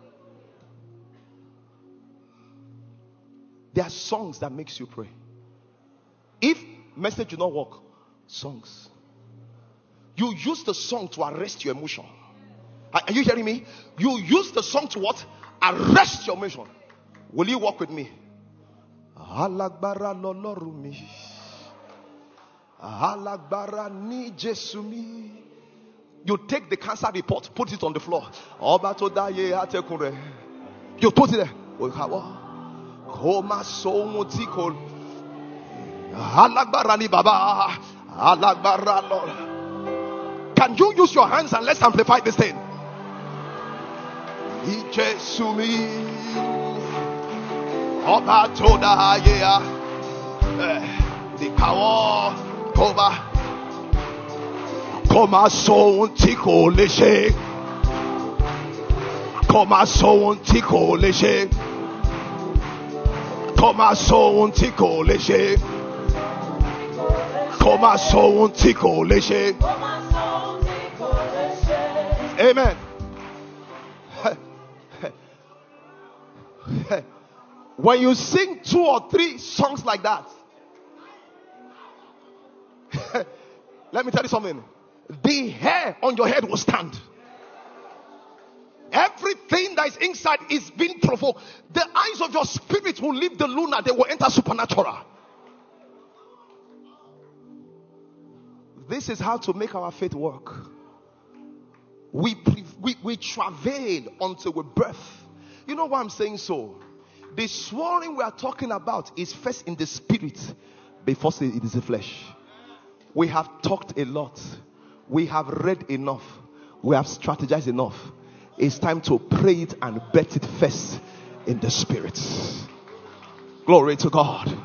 There are songs that makes you pray. If message do not work, songs. You use the song to arrest your emotion. Are you hearing me? You use the song to what? Arrest your emotion. Will you walk with me? Alagbara lolorumi. Alagbara ni Jesumi. You take the cancer report, put it on the floor. You put it there. Koma so mutikol. Alagbara ni baba. Alagbara lol. Can you use your hands and let's amplify this thing? Jesumi. Oba toda yeah. The power. Koma, Koma so untico leshe, Koma so untico leshe, Koma so untico leshe, Koma so untico leshe. Amen. When you sing two or three songs like that, let me tell you something. The hair on your head will stand. Everything that is inside is being provoked, the eyes of your spirit will leave the lunar, they will enter supernatural. This is how to make our faith work. We, we, we travail until we birth. You know why I'm saying so? The swearing we are talking about is first in the spirit before it is the flesh. We have talked a lot. We have read enough. We have strategized enough. It's time to pray it and bet it first in the spirit. Glory to God.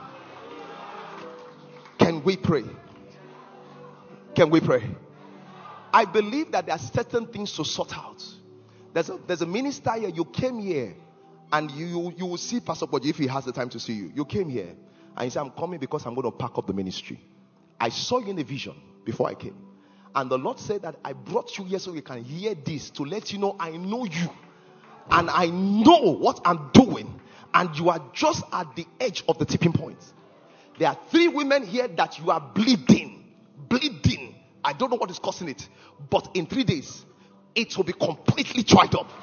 Can we pray? Can we pray? I believe that there are certain things to sort out. There's a, there's a minister here. You came here and you, you, you will see Pastor Boji if he has the time to see you. You came here and you said, I'm coming because I'm going to pack up the ministry. I saw you in a vision before I came. And the Lord said that I brought you here so you can hear this, to let you know I know you. And I know what I'm doing. And you are just at the edge of the tipping point. There are three women here that you are bleeding. Bleeding. I don't know what is causing it. But in three days, it will be completely dried up.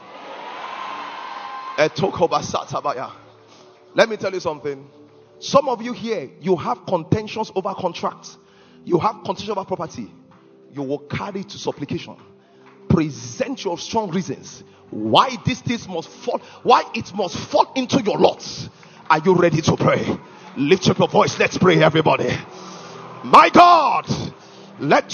Let me tell you something. Some of you here, you have contentions over contracts. You have contention over property. You will carry to supplication. Present your strong reasons why these things must fall, why it must fall into your lots. Are you ready to pray? Lift up your voice. Let's pray, everybody. My God, let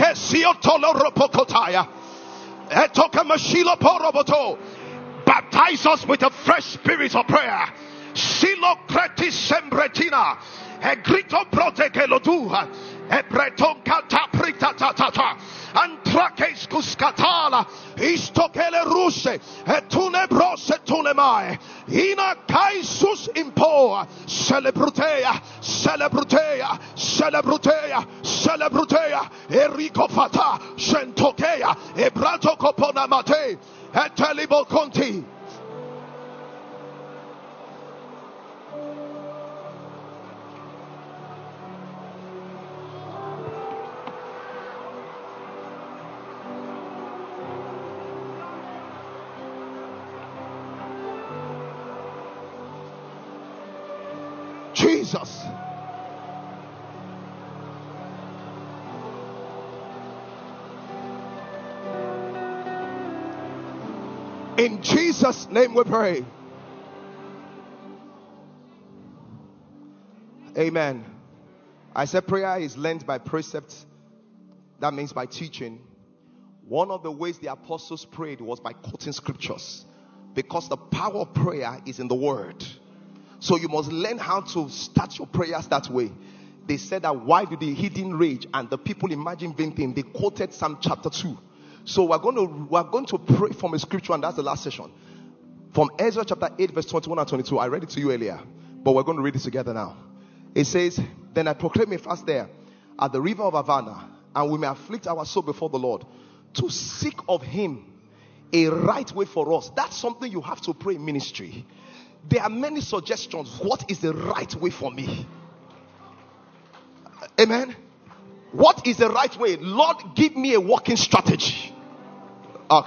baptize us with a fresh spirit of prayer. Silo cretis sembretina, egrito protegeloduha, ebreton cataprita tata, antrakes cuscatala, istokele ruse, etune brose tune mai, ina kaisus impoa, celebrutea, celebrutea, celebrutea, celebrutea, erico fata, shentokea, ebrato copona mate, etelibo conti. Jesus. In Jesus' name we pray. Amen. I said prayer is learned by precept. That means by teaching. One of the ways the apostles prayed was by quoting scriptures, because the power of prayer is in the word. So you must learn how to start your prayers that way. They said that why do the heathen rage and the people imagine vain things? They quoted Psalm chapter two. So we're going to we're going to pray from a scripture, and that's the last session. From Ezra chapter eight, verse twenty-one and twenty-two. I read it to you earlier, but we're going to read it together now. It says, then I proclaim a fast there at the river of Havana, and we may afflict our soul before the Lord, to seek of him a right way for us. That's something you have to pray in ministry. There are many suggestions. What is the right way for me? Amen. What is the right way? Lord, give me a working strategy. No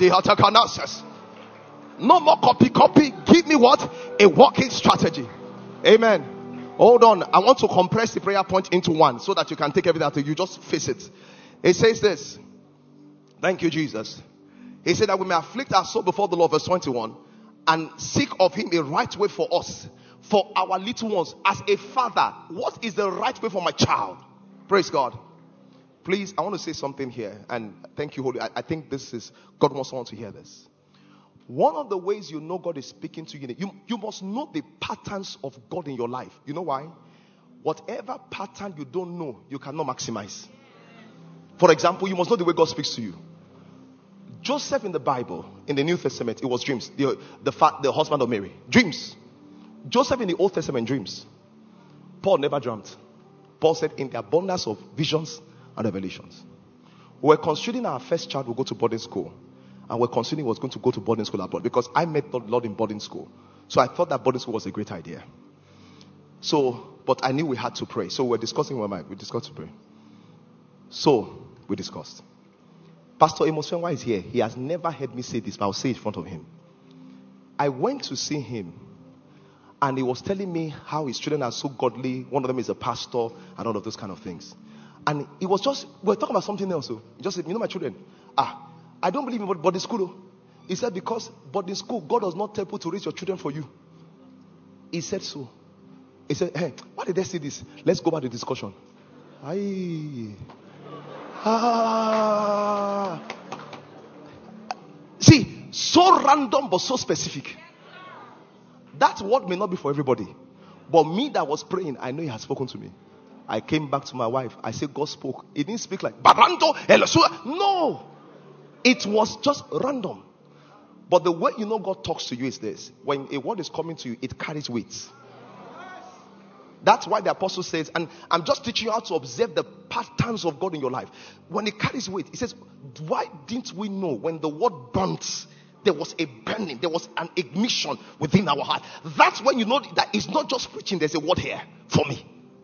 more copy, copy. Give me what? A working strategy. Amen. Hold on. I want to compress the prayer point into one so that you can take everything out. You just face it. It says this. Thank you, Jesus. He said that we may afflict our soul before the Lord, verse twenty-one, and seek of him a right way for us, for our little ones. As a father, what is the right way for my child? Praise God. Please, I want to say something here, and thank you, Holy. I, I think this is, God wants someone to hear this. One of the ways you know God is speaking to you, you, you must know the patterns of God in your life. You know why? Whatever pattern you don't know, you cannot maximize. For example, you must know the way God speaks to you. Joseph in the Bible, in the New Testament, it was dreams. The, the, the husband of Mary. Dreams. Joseph in the Old Testament, dreams. Paul never dreamt. Paul said, in the abundance of visions and revelations. We were considering our first child will go to boarding school. And we're considering was going to go to boarding school abroad. Because I met the Lord in boarding school. So I thought that boarding school was a great idea. So, but I knew we had to pray. So we're discussing in my mind. We discussed to pray. So, we discussed. Pastor Amos Fenwa is here. He has never heard me say this, but I'll say it in front of him. I went to see him, and he was telling me how his children are so godly. One of them is a pastor and all of those kind of things. And it was just, we were talking about something else. So he just said, you know, my children, ah, I don't believe in boarding school. Though. He said, because boarding school, God does not tell people to raise your children for you. He said so. He said, hey, why did they say this? Let's go back to the discussion. Aye. Ah. See, so random but so specific. That word may not be for everybody. But me that was praying, I know he has spoken to me. I came back to my wife. I said, God spoke. He didn't speak like, Barando, Elosua. No. It was just random. But the way you know God talks to you is this. When a word is coming to you, it carries weight. That's why the apostle says, and I'm just teaching you how to observe the patterns of God in your life. When it carries weight, he says, why didn't we know when the word burnt, there was a burning, there was an ignition within our heart? That's when you know that it's not just preaching, there's a word here for me.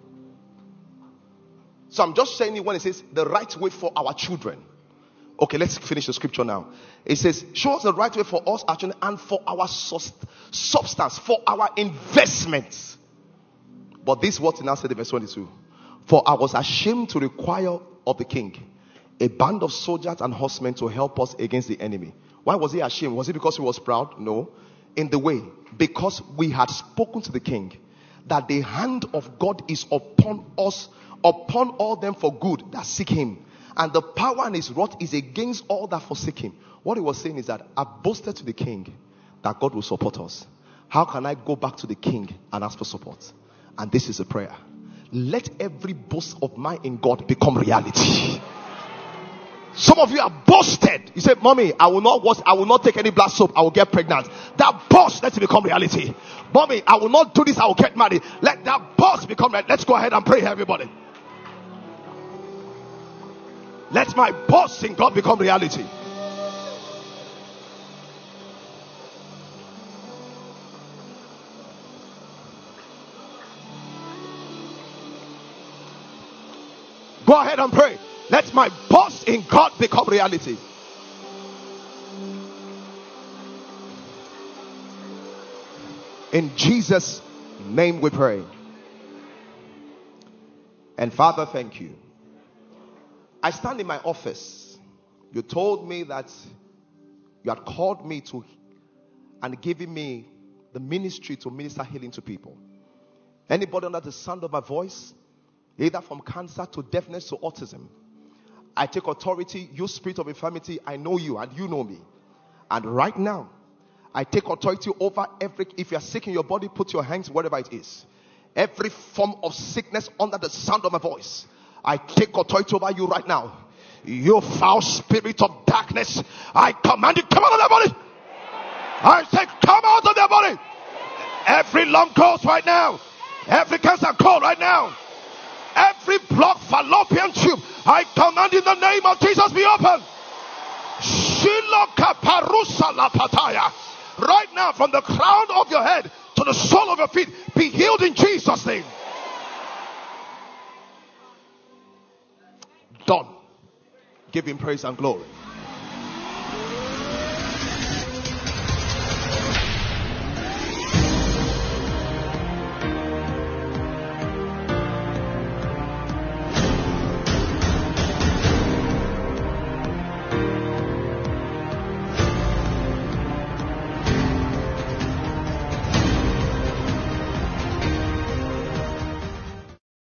So I'm just saying it when it says the right way for our children. Okay, let's finish the scripture now. It says, show us the right way for us, our children, and for our substance, for our investments. But this what now said in verse twenty-two. For I was ashamed to require of the king a band of soldiers and horsemen to help us against the enemy. Why was he ashamed? Was it because he was proud? No. In the way, because we had spoken to the king that the hand of God is upon us, upon all them for good that seek him. And the power and his wrath is against all that forsake him. What he was saying is that I boasted to the king that God will support us. How can I go back to the king and ask for support? And this is a prayer. Let every boast of mine in God become reality. Some of you are boasted. You say, Mommy, I will not wash, I will not take any blood soap, I will get pregnant. That boast, let it become reality. Mommy, I will not do this, I will get married. Let that boast become reality. Let's go ahead and pray, everybody. Let my boast in God become reality. Go ahead and pray. Let my boast in God become reality. In Jesus' name we pray. And Father, thank you. I stand in my office. You told me that you had called me to and given me the ministry to minister healing to people. Anybody under the sound of my voice, either from cancer to deafness to autism, I take authority. You spirit of infirmity, I know you and you know me. And right now, I take authority over every, if you are sick in your body, put your hands wherever it is. Every form of sickness under the sound of my voice, I take authority over you right now. You foul spirit of darkness, I command you, come out of their body. I say, come out of their body. Every lung goes right now. Every cancer cold right now. Every blocked fallopian tube, I command in the name of Jesus be open. Right now, from the crown of your head to the sole of your feet, be healed in Jesus' name. Done. Give him praise and glory.